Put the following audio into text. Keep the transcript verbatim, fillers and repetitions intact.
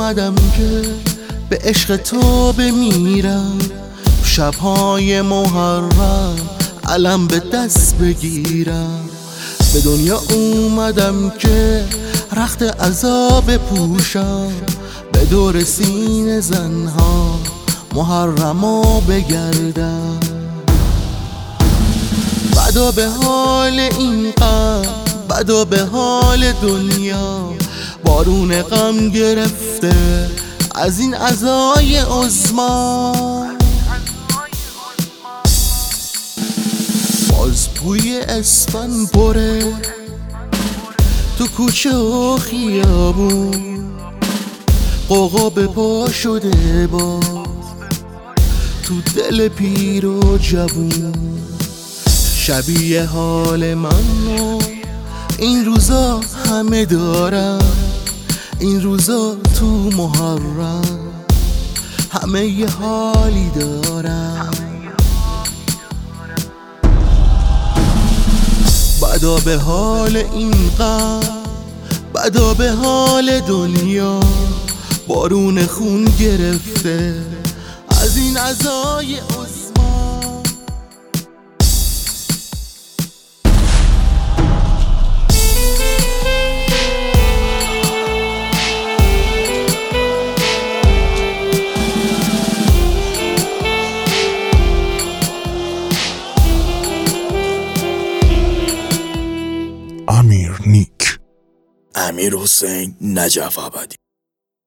اومدم که به عشق تو بمیرم، شبهای محرم علم به دست بگیرم. به دنیا اومدم که رخت عذاب پوشم، به دور سینه زنها محرما بگردم. بدا به حال این غم، بدا به حال دنیا، بارون غم گرفته از این عزای عظما. باز بوی اسفن بره تو کوچه و خیابون، قوقا به پا شده باز تو دل پیر و جوون. شبیه حال من و این روزا همه دارم، این روزا تو محرم همه یه حالی دارم. بدا به حال این غم، بدا به حال دنیا، بارون خون گرفته از این عزای عظما. امیر نیک، امیر حسین نجف ابدی.